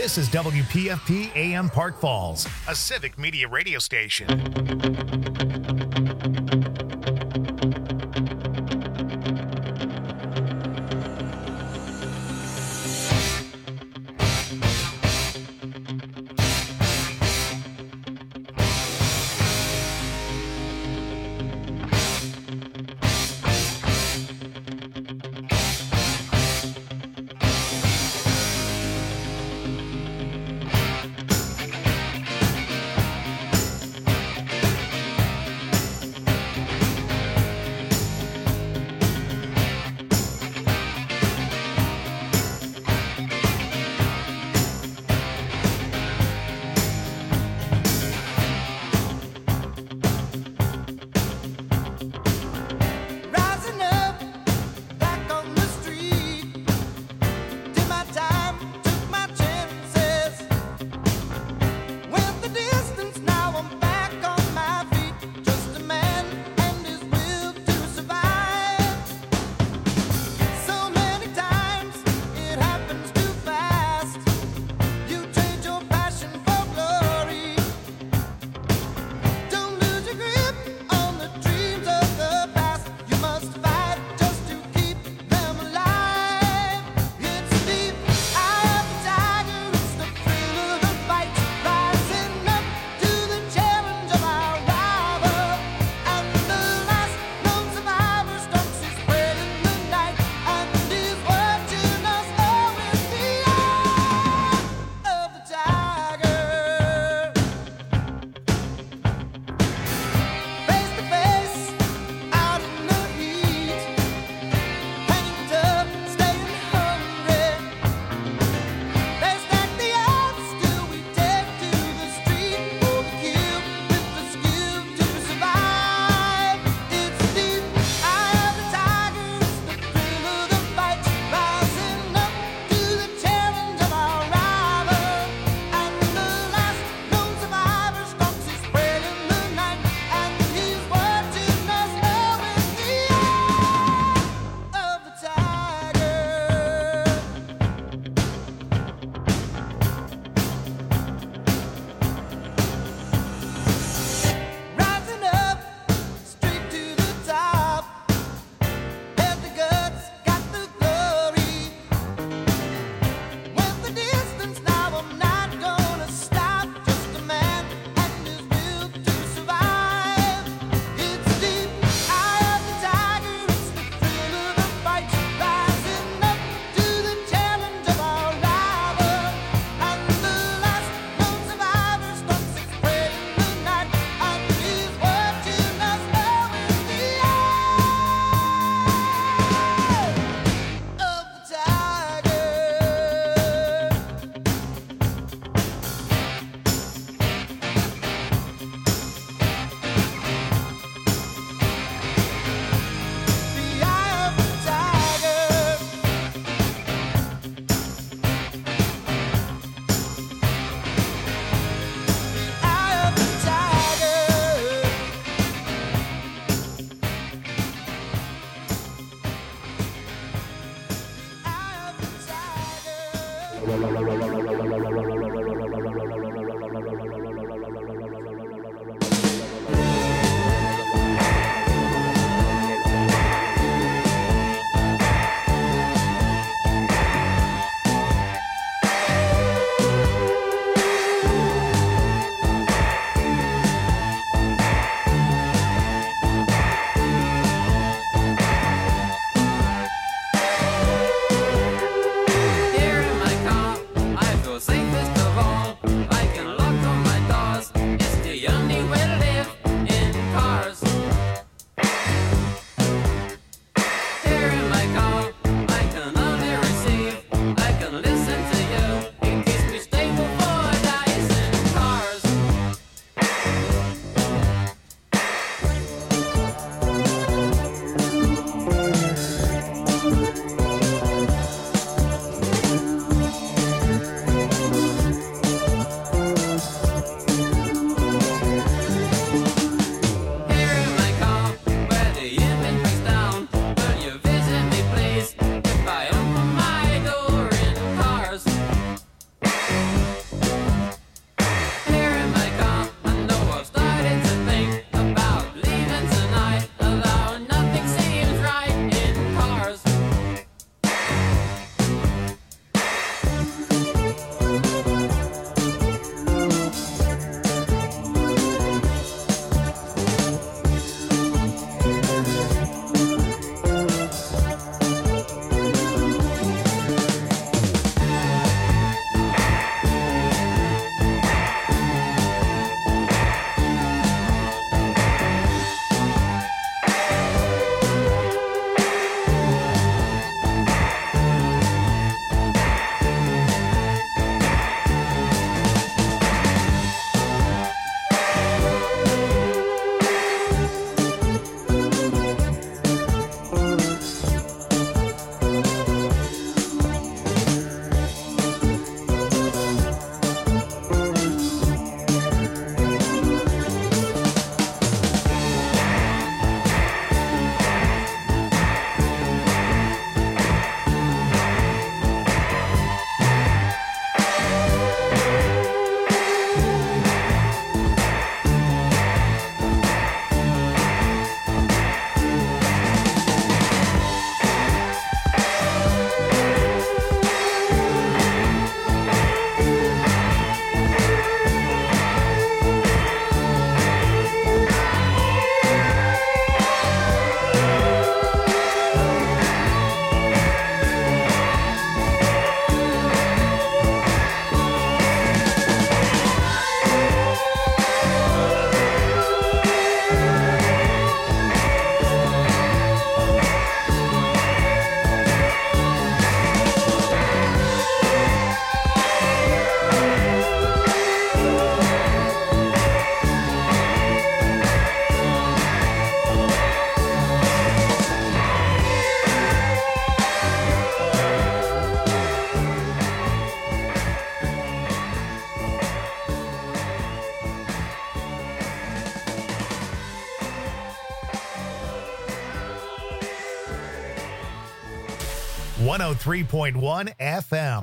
This is WPFP AM Park Falls, a civic media radio station. Here in my car, I feel safe as 103.1 FM.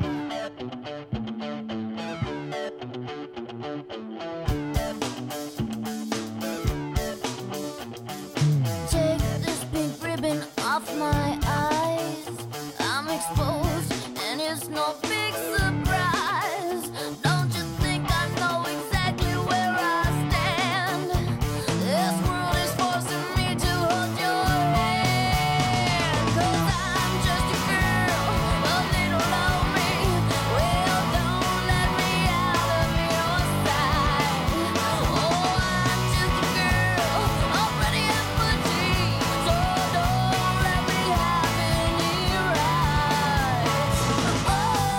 Take this pink ribbon off my eyes. I'm exposed, and it's no big surprise. Don't you think I know exactly where I stand? This world is forcing me to hold your hand. 'Cause I'm just a girl, a little lonely. Well, don't let me out of your sight. Oh, I'm just a girl, already at my dreams. So don't let me have any rights. Oh,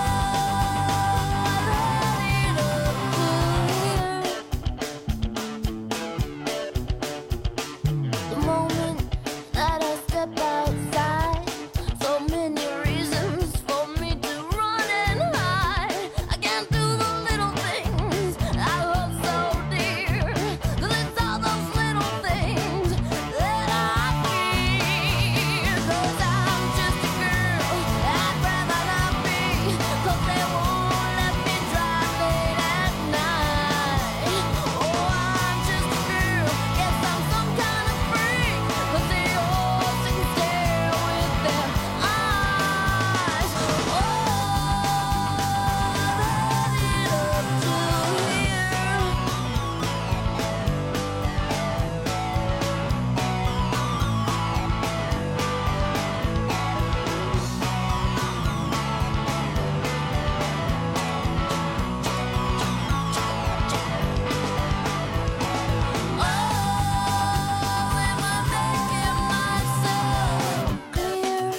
the moment that I step outside, so many reasons for me to run and hide. I can't do the little things I love so dear, 'cause it's all those little things that I fear. 'Cause I'm just a girl, I'd rather not be, 'cause they won't let me drive late at night. Oh, I'm just a girl, guess I'm some kind of freak, 'cause they all sit and stare with their eyes. Oh, am I making myself clear?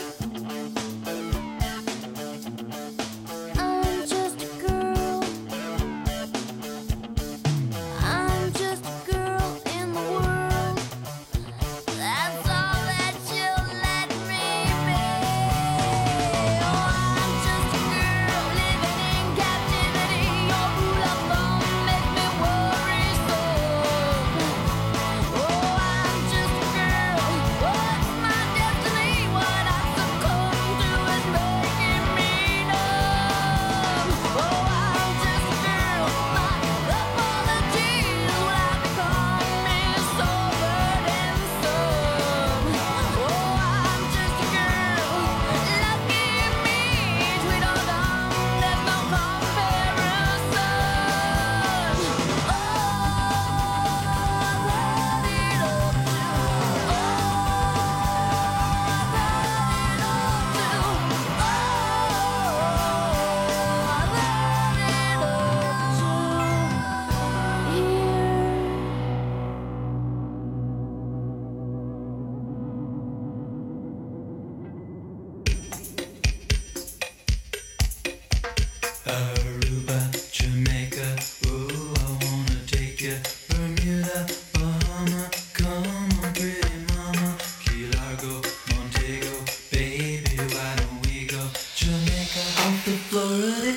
I'm just a girl. I'm just a girl in the world. That's all that you'll let me be. Oh, I'm just a girl living in captivity. Your rule of thumb makes me worrisome. Oh, I'm just a girl. What's my destiny? What I succumb to is making me numb. Oh, I'm just a girl. My apologies when I become is so burdensome. Oh, I'm just a girl. Lucky me, sweet or dumb, there's no comparison. Oh, Aruba, Jamaica, ooh, I wanna take you. Bermuda, Bahama, come on, pretty mama. Key Largo, Montego, baby, why don't we go? Jamaica, off the Florida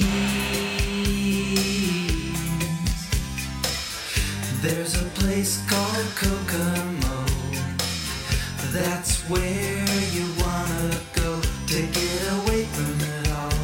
Keys. There's a place called Kokomo. That's where you wanna go to get away from it all.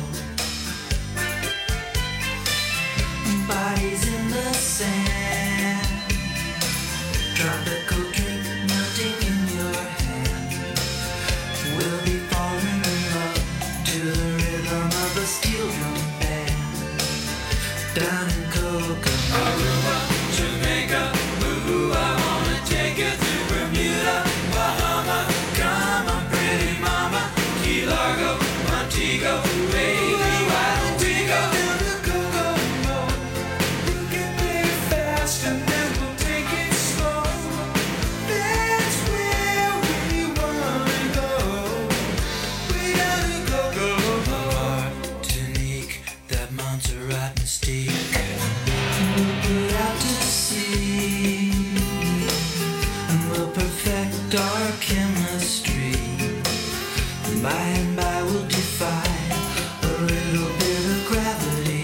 Bodies in the sand, tropical drink melting in your hand. We'll be falling in love to the rhythm of a steel drum band. Down in Kokomo, Aruba, Jamaica, ooh, I wanna take you to Bermuda, Bahama, come on, pretty mama. Key Largo, Montego, baby, why don't we go to the Kokomo? We'll get there fast and then we'll take it slow. That's where we wanna go. We gotta go. Martinique, that Montserrat mystique. We'll put out to sea and we'll perfect our chemistry. By and by we'll defy a little bit of gravity.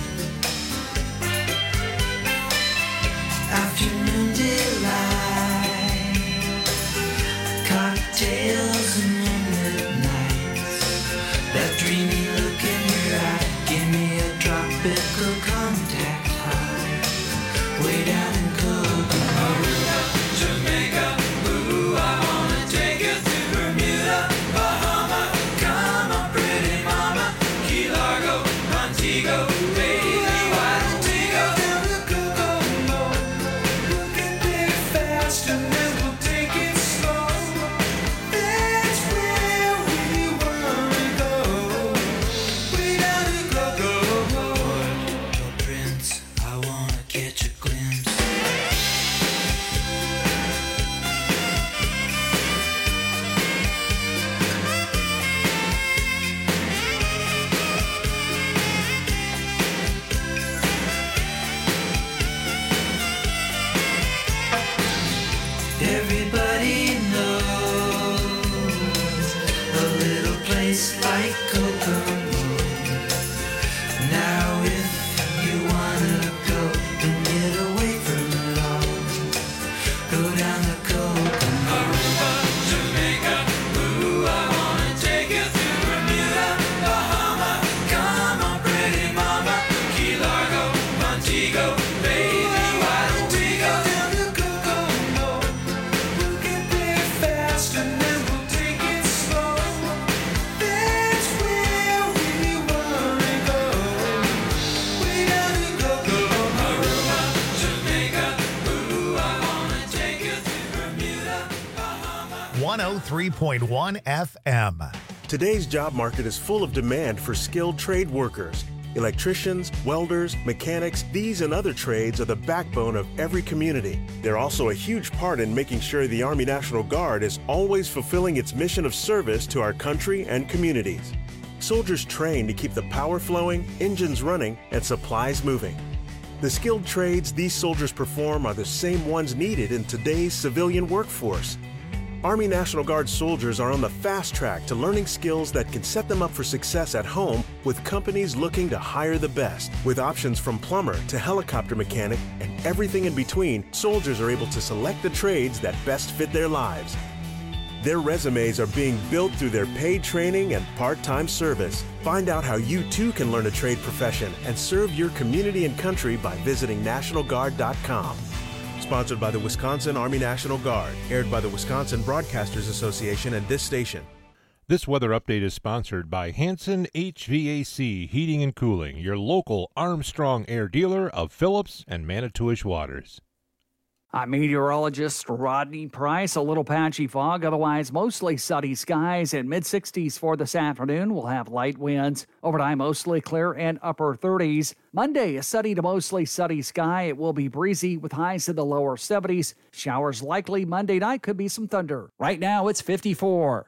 Afternoon delight, cocktails and moonlit nights. like Kokomo. Now if you wanna go and get away from it all, go down the Kokomo. Aruba, Jamaica, ooh, I wanna take you through Bermuda, Bahama. Come on, pretty mama, Key Largo, Montego, baby, why don't we go down to Kokomo? We'll get there fast and then we'll take it slow. That's where we wanna go. We gotta go, Aruba, Jamaica, ooh, I wanna take you through Bermuda, Bahama. 103.1 FM. Today's job market is full of demand for skilled trade workers. Electricians, welders, mechanics, these and other trades are the backbone of every community. They're also a huge part in making sure the Army National Guard is always fulfilling its mission of service to our country and communities. Soldiers train to keep the power flowing, engines running, and supplies moving. The skilled trades these soldiers perform are the same ones needed in today's civilian workforce. Army National Guard soldiers are on the fast track to learning skills that can set them up for success at home with companies looking to hire the best. With options from plumber to helicopter mechanic and everything in between, soldiers are able to select the trades that best fit their lives. Their resumes are being built through their paid training and part-time service. Find out how you too can learn a trade profession and serve your community and country by visiting NationalGuard.com. Sponsored by the Wisconsin Army National Guard. Aired by the Wisconsin Broadcasters Association and this station. This weather update is sponsored by Hanson HVAC Heating and Cooling, your local Armstrong Air dealer of Phillips and Manitowish Waters. I'm meteorologist Rodney Price. A little patchy fog, otherwise mostly sunny skies and mid-60s for this afternoon. We'll have light winds. Overnight, mostly clear and upper 30s. Monday, a sunny to mostly sunny sky. It will be breezy with highs in the lower 70s. Showers likely Monday night. Could be some thunder. Right now, it's 54.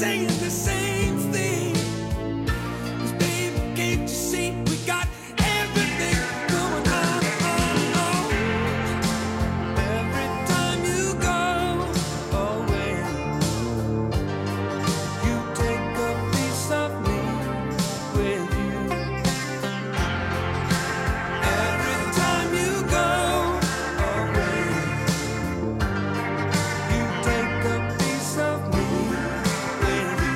saying the same thing. 'Cause baby, can't you see we got everything going on? Every time you go away, you take a piece of me with you. Every time you go away, you take a piece of me with you.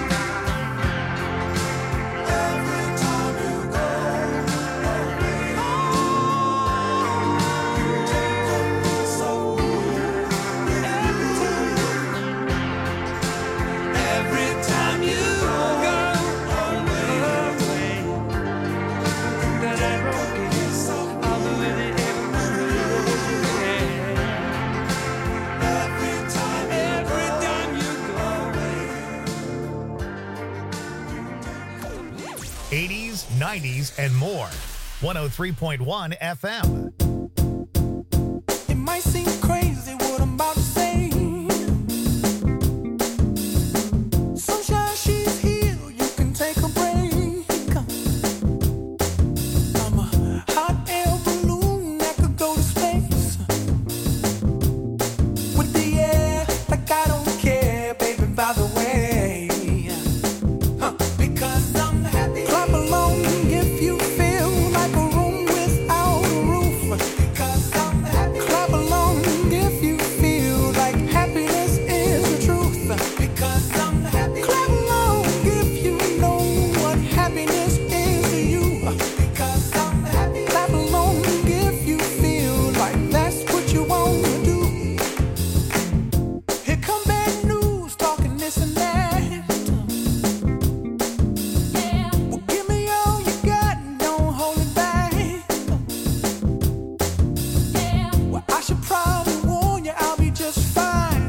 Every time you go away, you take a piece of me. Every time you go away, that I broke it, I'll do it every time you go away. 80s, 90s, and more. 103.1 FM. It might seem crazy what I'm about to say. Sunshine, she's here, you can take a break. I'm a hot air balloon that could go to space. With the air, like I don't care, baby, by the way. Because I'm happy. Clap along if you feel like a room without a roof. Because I'm happy. Clap along if you feel like happiness is the truth. Because I'm happy. Clap along if you know what happiness is to you. Because I'm happy. Clap along if you feel like that's what you want to do. Here come bad news, talking this and that. Well, give me all you got and don't hold it back. Well, I should probably warn you, I'll be just fine.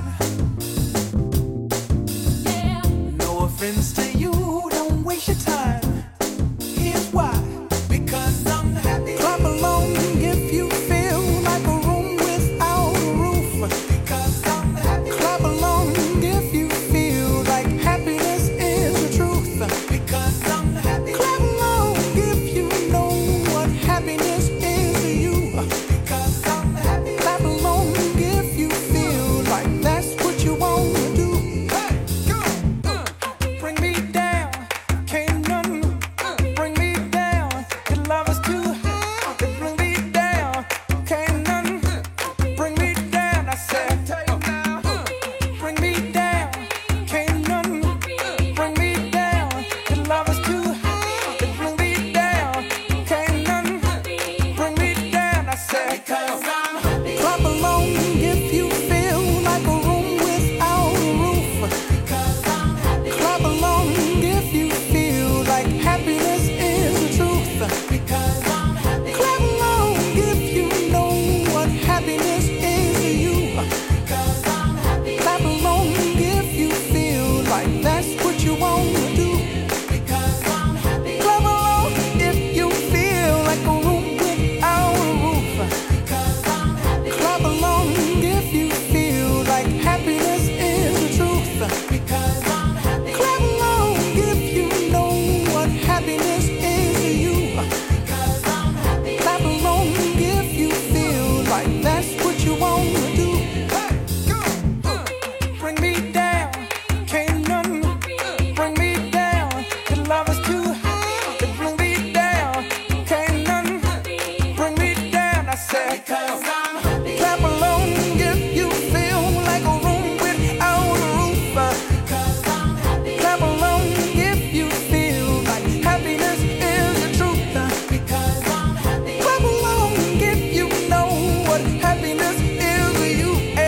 No offense to you, don't waste your time. Here's why. Because I'm happy. Clap along if you feel like a room without a roof. Because I'm happy. Clap along if you feel like happiness is the truth. Because I'm happy. Clap along if you know what happiness is to you. Because I'm happy. Clap along if you feel like that's what you want to do. Hey, go. Bring me down, can't none bring me down. Your love is too high, bring me down, can't none bring me down. I said, bring me down, can't none bring me down. Your love is too high, bring me down, can't none bring me down. I said, because I'm happy. Clap along if you feel like a room without a roof. Because I'm happy. Clap along if you feel like happiness is the truth. Because I'm happy. Clap along if you know what happiness is to you. Because I'm happy. Clap along if you feel like that's what you want to do. Because I'm happy. Clap along if you feel like a room without a roof. Because I'm happy. Clap along if you feel like happiness is the truth. Because I'm happy. Clap along if you know what happiness is to you. Because I'm happy. Clap along if you feel like that's what you want to do. Hey, go. Bring me down, can't none bring me down. Your love is too high, bring me down, can't none bring me down. I said, because I'm happy. Clap along if you feel like a room without a roof. Because I'm happy. Clap along if you feel like happiness is the truth. Because I'm happy. Clap along if you know what happiness is to you.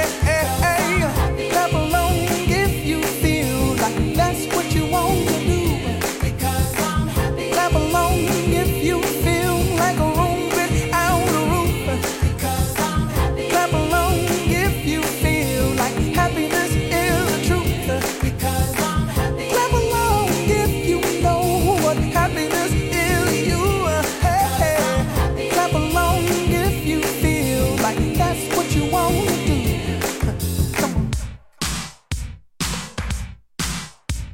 Clap along if you feel like that's what you want to do. Because I'm happy. Clap along if you feel like a room without a roof. Because I'm happy. Clap along if you feel like happiness is the truth. Because I'm happy. Clap along if you know what happiness is to you. Clap along if you feel like that's what you want to do. Come on.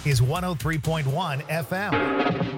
is 103.1 FM.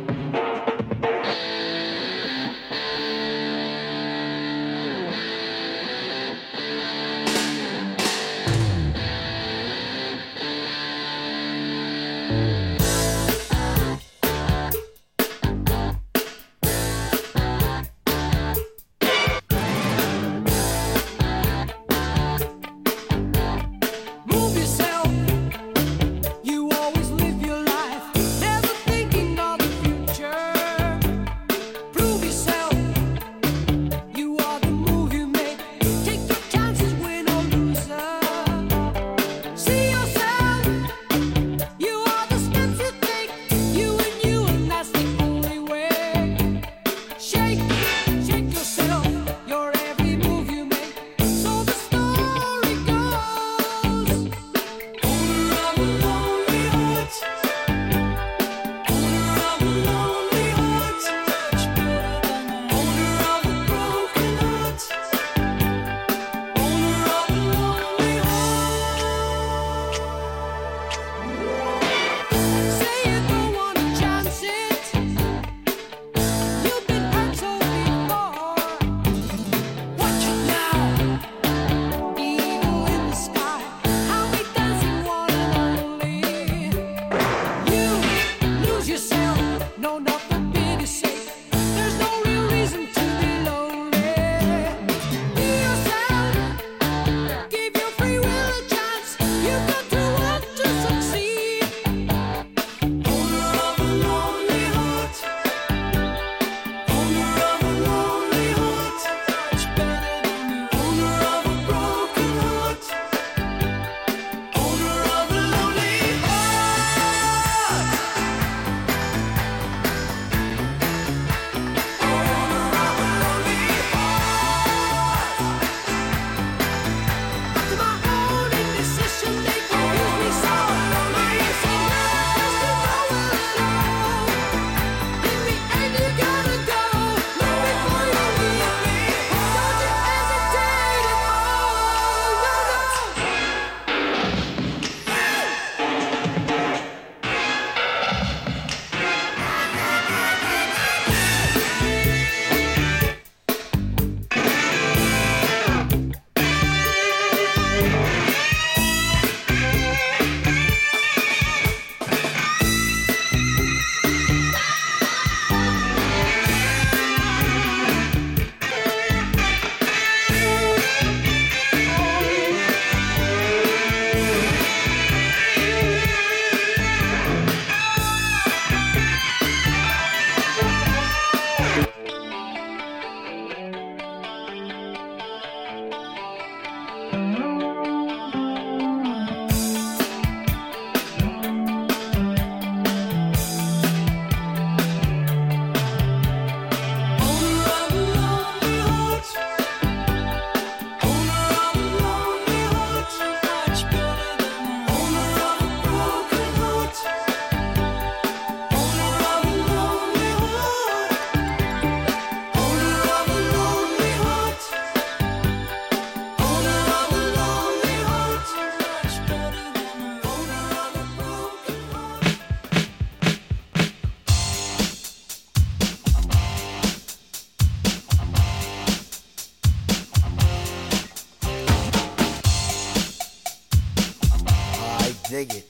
dig it.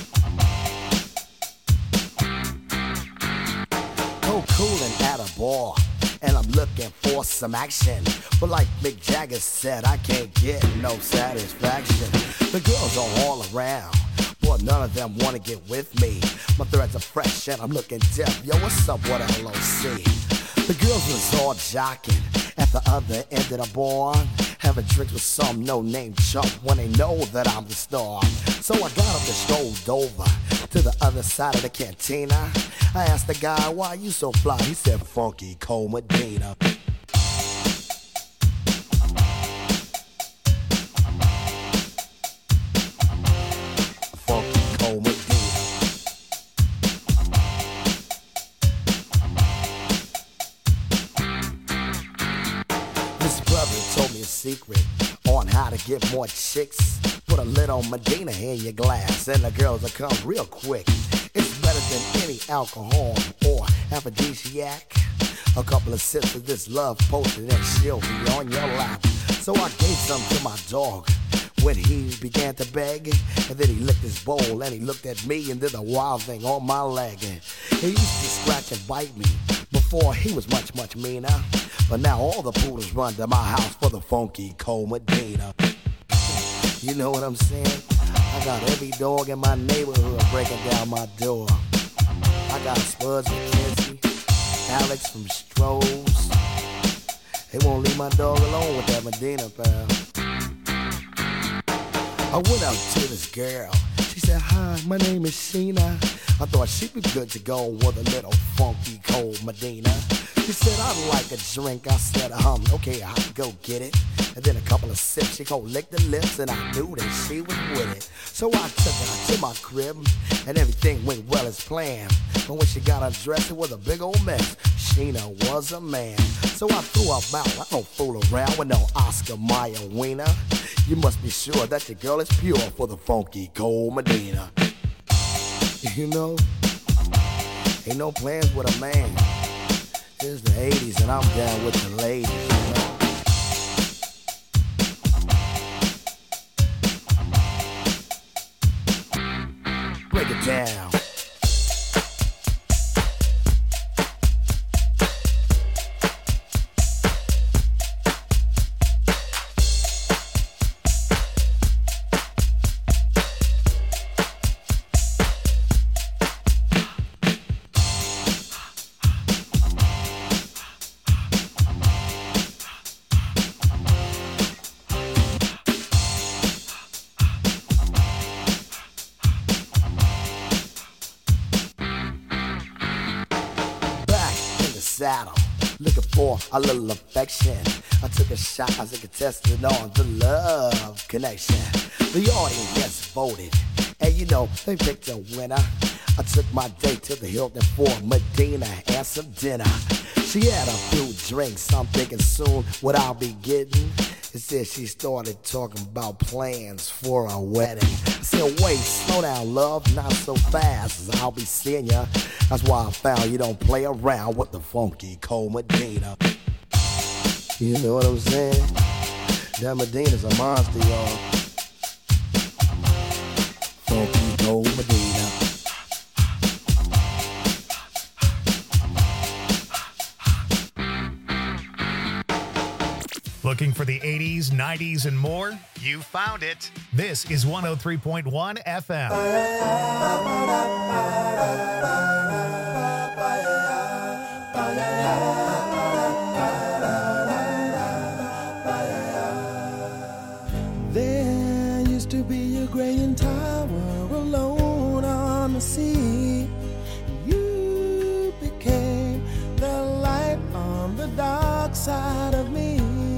Coolin' at a bar, and I'm looking for some action. But like Mick Jagger said, I can't get no satisfaction. The girls are all around, but none of them wanna get with me. My threads are fresh and I'm looking deaf. Yo, what's up, what LOC? The girls was all jocking at the other end of the bar, having drinks with some no-name chump when they know that I'm the star. So I got up and strolled over to the other side of the cantina. I asked the guy, why you so fly? He said, Funky Cole Medina. Funky Cole Medina. This brother told me a secret on how to get more chicks. Put a little Medina in your glass and the girls will come real quick. than any alcohol or aphrodisiac. A couple of sips of this love potion and she'll be on your lap. So I gave some to my dog when he began to beg. And then he licked his bowl and he looked at me and did a wild thing on my leg. And he used to scratch and bite me. Before he was much, much meaner. But now all the poodles run to my house for the funky cold Medina. You know what I'm saying? I got every dog in my neighborhood breaking down my door. I got Spuds McKenzie, Alex from Strohs. They won't leave my dog alone with that Medina, pal. I went out to this girl. She said, hi, my name is Sheena. I thought she'd be good to go with a little funky cold Medina. She said, I'd like a drink. I said, okay, I'll go get it. And then a couple of sips, she go lick the lips, and I knew that she was with it. So I took her to my crib, and everything went well as planned. But when she got undressed, it was a big old mess. Sheena was a man. So I threw her out. I don't fool around with no Oscar Mayer wiener. You must be sure that your girl is pure for the funky cold Medina. You know, ain't no plans with a man. It's the 80s and I'm down with the ladies, you know. Break it down. Saddle, looking for a little affection. I took a shot as a contestant on the love connection. The audience just voted, and you know they picked a winner. I took my date to the Hilton for Medina and some dinner. She had a few drinks, I'm thinking soon what I'll be getting. Instead she started talking about plans for a wedding. I said, wait, slow down, love, not so fast, as I'll be seeing ya. That's why I found you don't play around with the funky cold Medina. You know what I'm saying? That Medina's a monster, y'all. Funky cold Medina. Looking for the 80s, 90s, and more? You found it. This is 103.1 FM. There used to be a Graying Tower alone on the sea. You became the light on the dark side of me.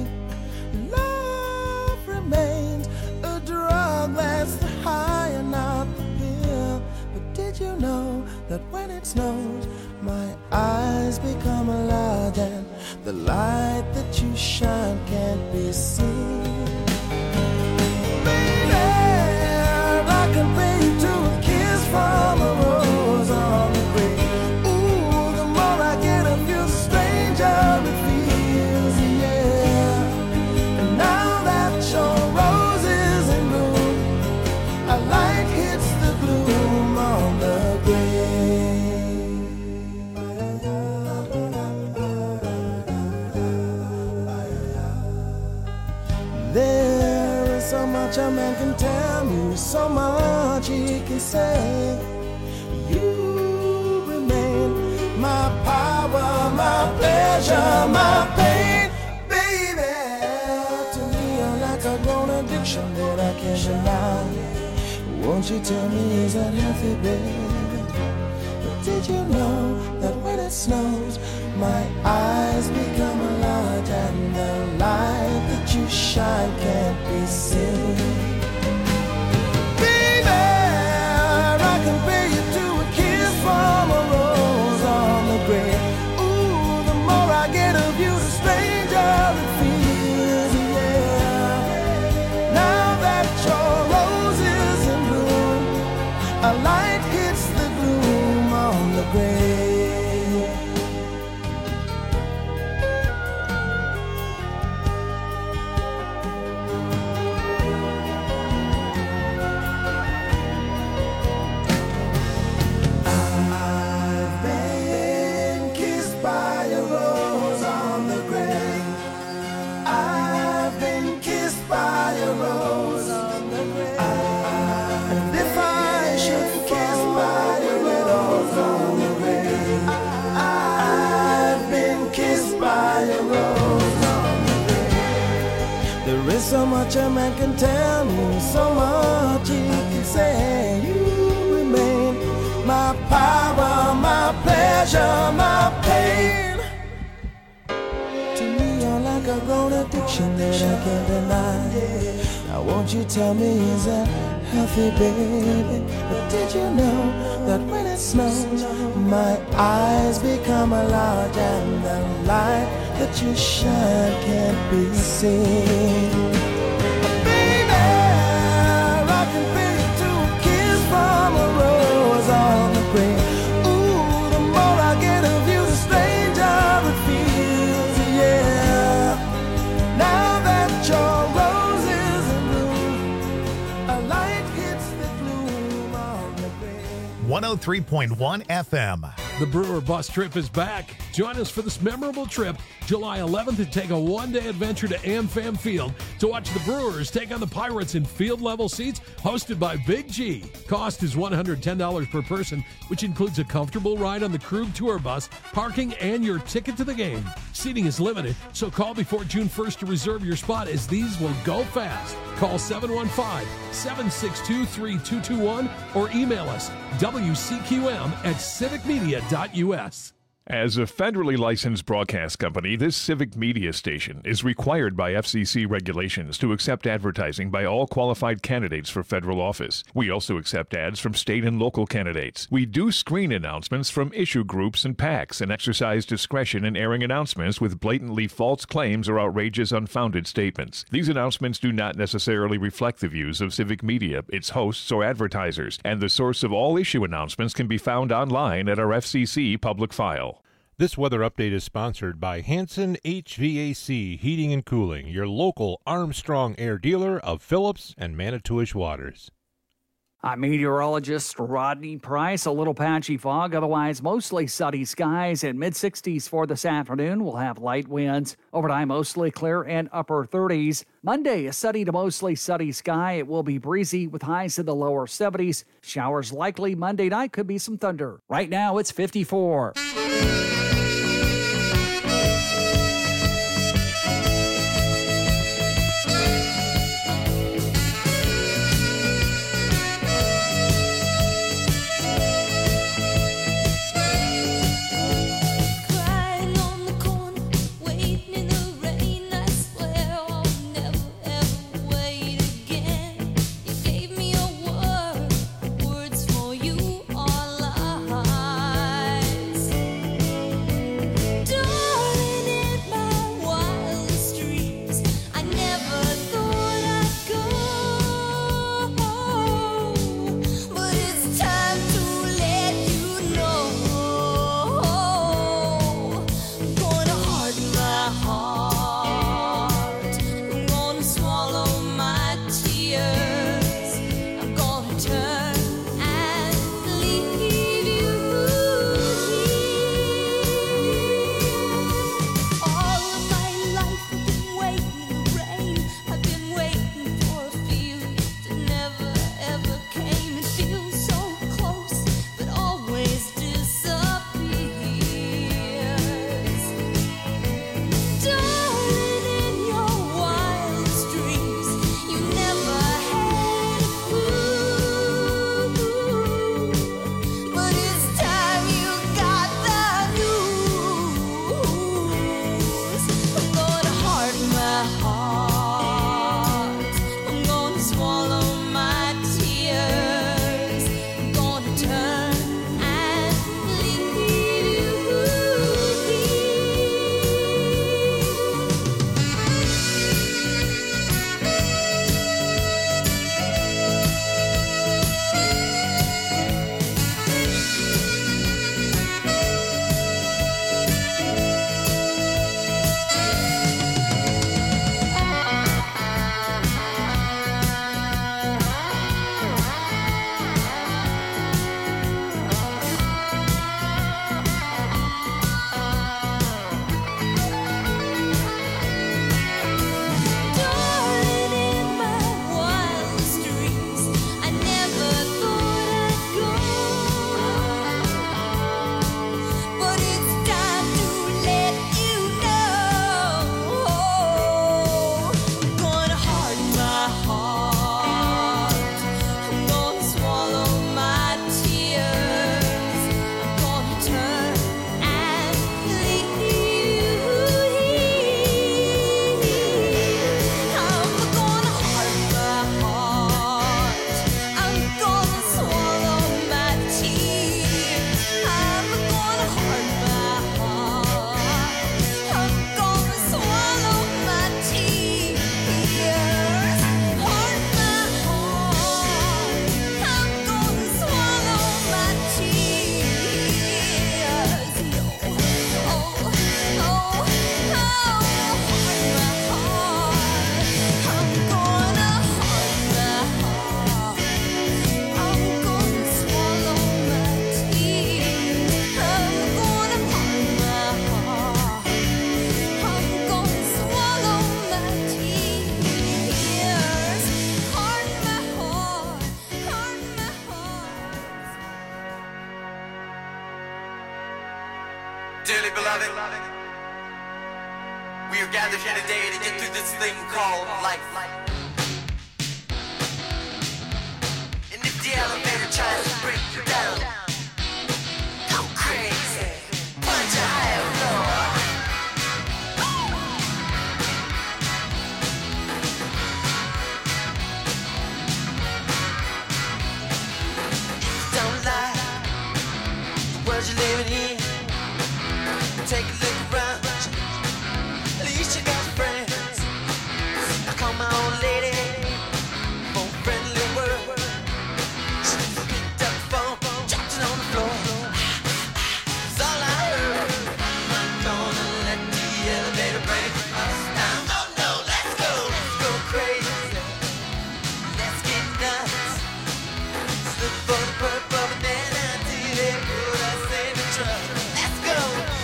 Love remains a drug that's the high and not the pill. But did you know that when it snows, my eyes become alive and the light that you shine can't be seen? I can pay you to a kiss from a rose on the grave. Ooh, the more I get of you, the stranger it feels, yeah. And now that your rose is in bloom, a light hits the gloom on the grave. There is so much a man can tell me, so much he can say. You remain my power, my pleasure, my pain, baby. To me, you're like a grown addiction that I can't deny. Won't you tell me, is that healthy, baby? But did you know that when it snows, my eyes become a light and the light that you shine can't be seen? I can pay you to a kiss from a rose on the grave. Ooh, the more I get of you, the stranger it feels, yeah. Now that your rose is in bloom, a light hits the gloom on rose on the grave. There is so much a man can tell me, so much he can say. You remain my power, my pleasure, my pain. To me, you're like a grown addiction that I can't deny. Now won't you tell me, is that healthy, baby? But did you know that when it snows, my eyes become a large and the light that you shine can't be seen? Baby, I can feel you to a kiss from a rose on the grave. Ooh, the more I get of you, the stranger it feels, yeah. Now that your rose is in bloom, a light hits the gloom on the grave. 103.1 FM. The Brewer Bus Trip is back. Join us for this memorable trip, July 11th, and take a one-day adventure to AmFam Field to watch the Brewers take on the Pirates in field-level seats hosted by Big G. Cost is $110 per person, which includes a comfortable ride on the Krug Tour Bus, parking, and your ticket to the game. Seating is limited, so call before June 1st to reserve your spot, as these will go fast. Call 715-762-3221 or email us wcqm@civicmedia.us. As a federally licensed broadcast company, this civic media station is required by FCC regulations to accept advertising by all qualified candidates for federal office. We also accept ads from state and local candidates. We do screen announcements from issue groups and PACs and exercise discretion in airing announcements with blatantly false claims or outrageous, unfounded statements. These announcements do not necessarily reflect the views of civic media, its hosts, or advertisers, and the source of all issue announcements can be found online at our FCC public file. This weather update is sponsored by Hanson HVAC Heating and Cooling, your local Armstrong Air dealer of Phillips and Manitowish Waters. I'm meteorologist Rodney Price. A little patchy fog, otherwise mostly sunny skies and mid-60s for this afternoon. We'll have light winds. Overnight, mostly clear and upper 30s. Monday, a sunny to mostly sunny sky. It will be breezy with highs in the lower 70s. Showers likely Monday night. Could be some thunder. Right now, it's 54. beloved. We are gathered here today to get through this thing called life. And if the elevator tries to break you down, go crazy, punch a higher floor. Don't lie, the world you're living in. Take a look around. At least you got friends. I call my old lady for a friendly word. She picked up the phone, dropped it on the floor. That's all I heard. I'm not gonna let the elevator break us down. Oh no, let's go crazy. Let's get nuts. Look for the purple banana till they put us in the truck. Let's go.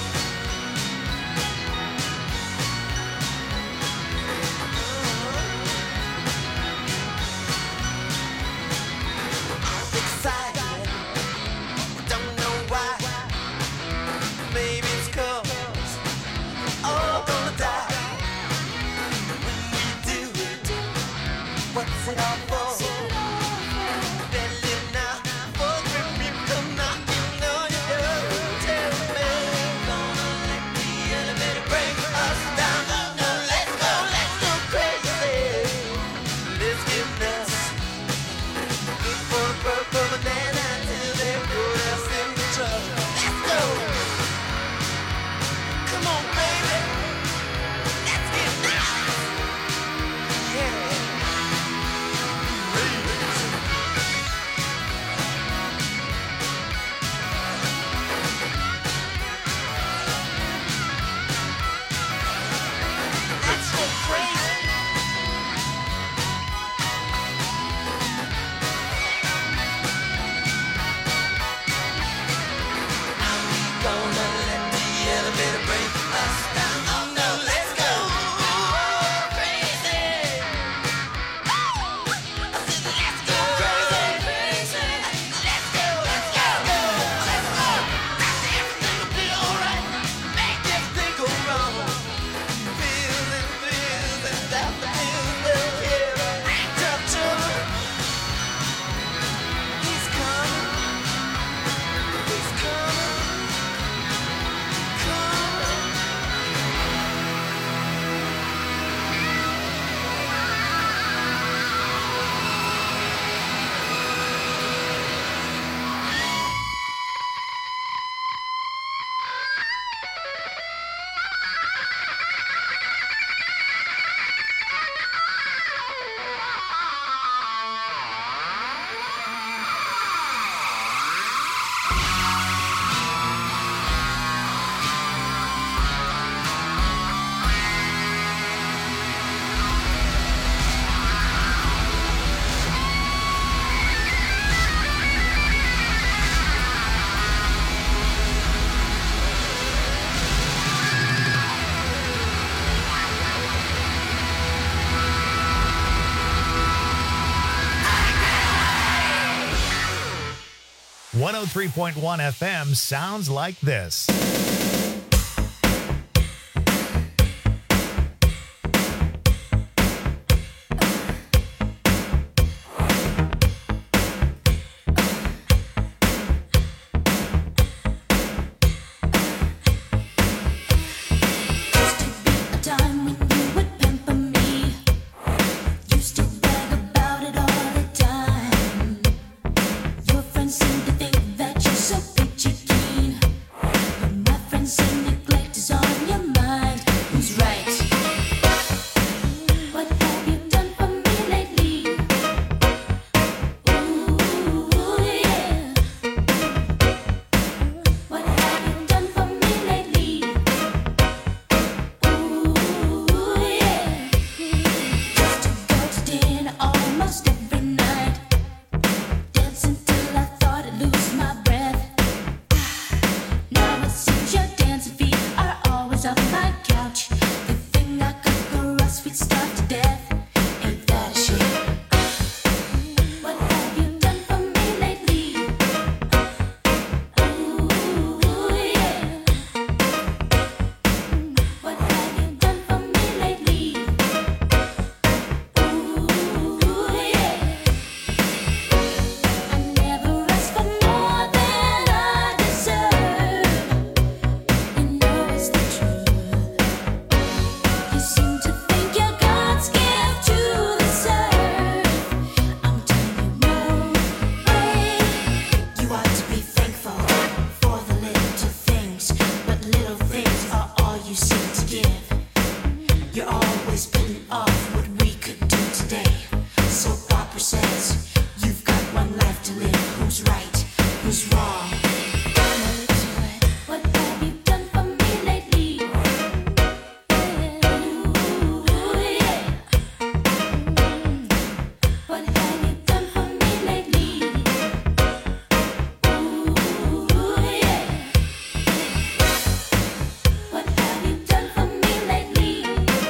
Excited, don't know why. Maybe it's 'cause we're all gonna die. When we do it, what's it all for? Better live now, before the grim people come knocking on your door. Tell me, gonna let the elevator break us down. Oh no, let's go crazy. Let's get nuts. Look for a purple banana till they put us in the truck. Let's go. Come on, baby. Let's get nuts. Yeah. Let's go crazy. Gonna let the elevator break us down. Oh no, let's go crazy. I said let's go crazy. Let's go. Everything will be alright. Make everything go wrong. Feels and without the feels will kill. Tough trouble. He's coming. One 103.1 FM sounds like this. you seem to give. You're always putting off what we could do today. Soap opera says you've got one life to live. Who's right? Who's wrong? What have you done for me lately? Ooh, yeah. What have you done for me lately? Ooh, yeah. What have you done for me lately?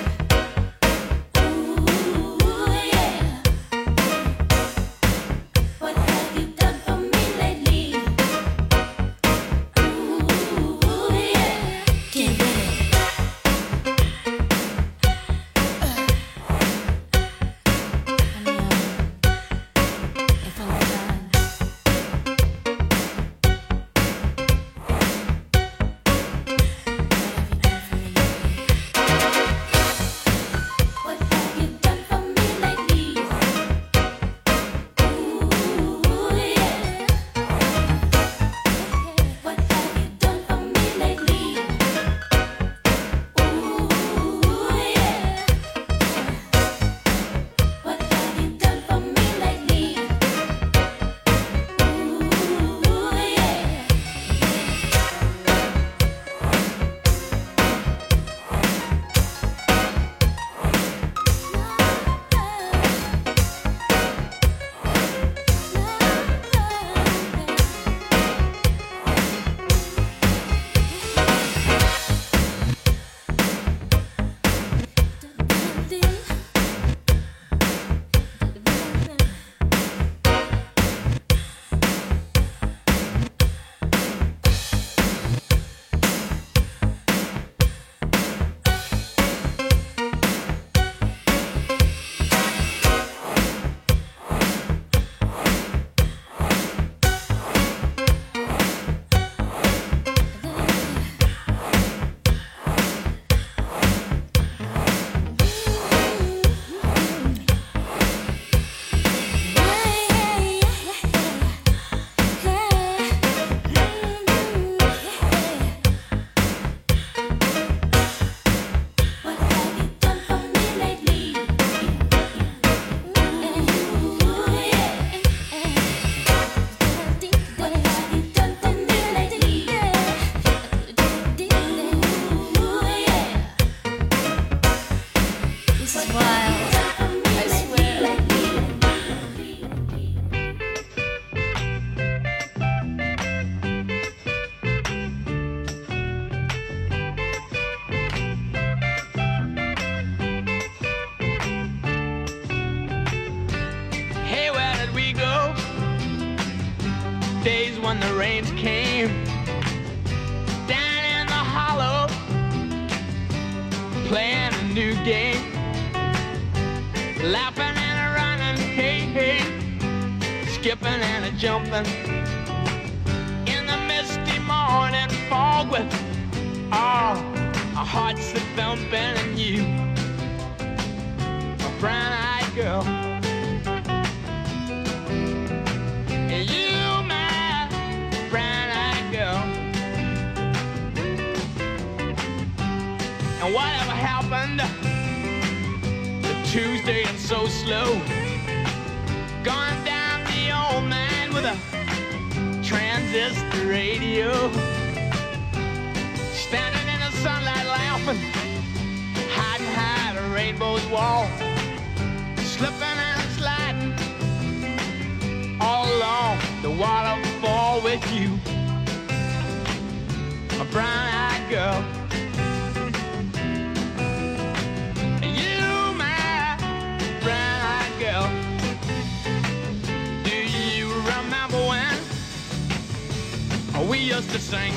Ooh, yeah. What have you done for me lately? Ooh, yeah. Get with it. If I were done, what have you done for me lately? Ooh, yeah. What have you done for me lately? Ooh, yeah. What have you done for me lately? Ooh, yeah. What have you done for me lately? Ooh, yeah. What have you done for me lately? Ooh, yeah. This is wild. I swear. Hey, where did we go? Days when the rains came down in the hollow, playing a new game, laughing and a running, hey, hey, skipping and a jumping in the misty morning fog with our hearts that thumping and you, a brown-eyed girl. You, my brown-eyed girl. And whatever happened to Tuesday and so slow? Gone down the old man with a transistor radio, standing in the sunlight laughing, hiding behind a rainbow's wall, slipping and sliding all along the waterfall with you, a brown-eyed girl. You, my brown-eyed girl. Do you remember when we used to sing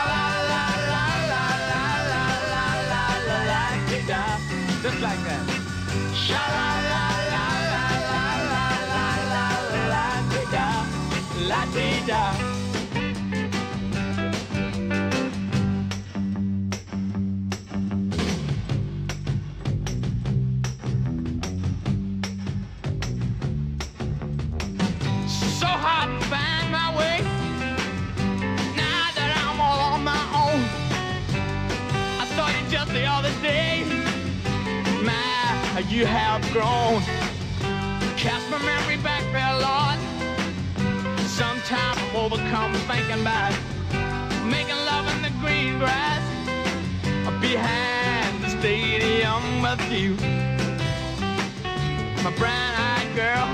sha-la-la-la-la-la-la-la-la-la-la-la-la-la-la-la, just like that? Sha-la-la-la-la-la-la-la-la-la-la-la-la-la. So hard to find my way now that I'm all on my own. I thought it just the other day. My, you have grown. Cast my memory back there, Lord. Sometimes I'm overcome thinking about making love in the green grass behind the stadium with you. My brown-eyed girl,